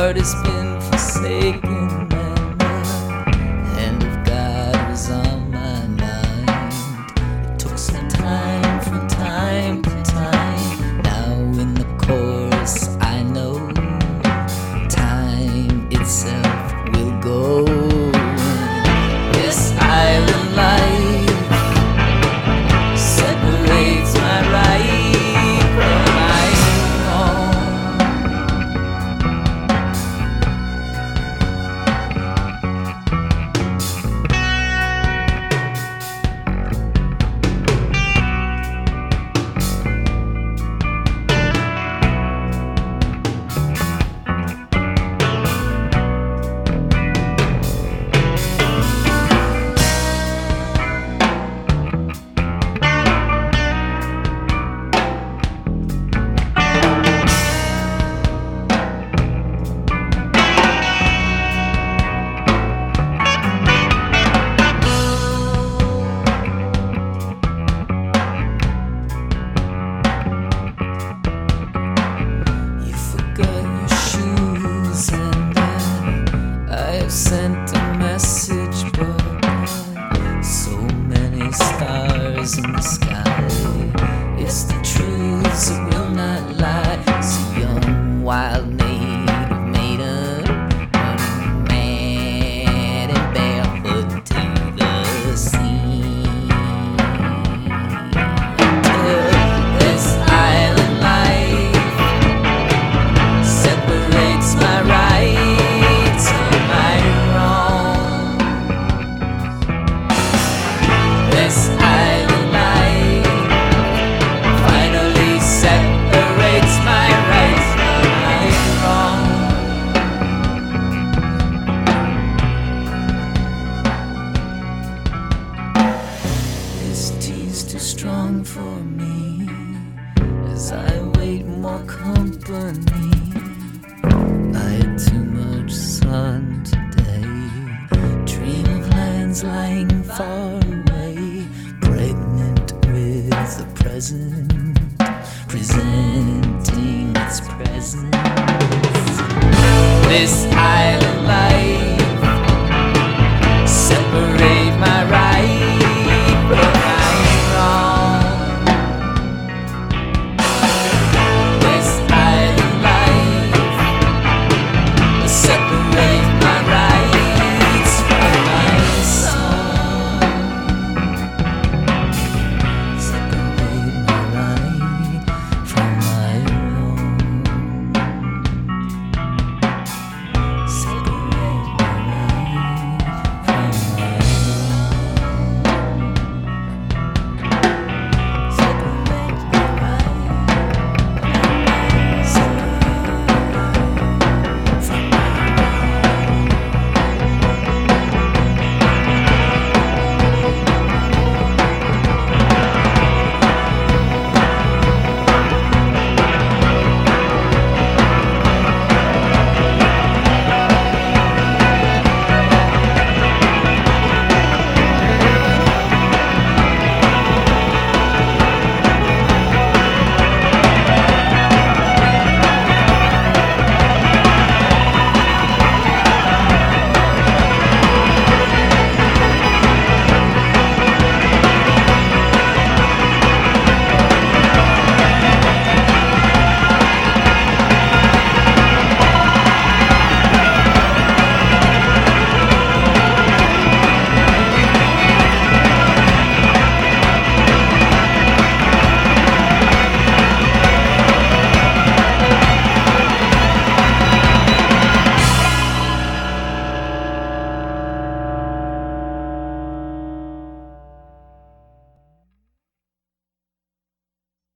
heart has been forsaken, and the hand of God was on my mind. It took some time from time to time. Now in the chorus I know time itself will go. This island life separates my right from my wrong. Sent a message, but so many stars in the sky. It's the truths that will not lie. It's a young, wild native maiden running mad and barefoot to the sea. This island life separates my rights from my wrong. This island life finally separates my rights from my wrong. This tea's too strong for me as I wait more company. I had too much sun today. Dream of lands lying far away, pregnant with the present, presenting its presence. This island life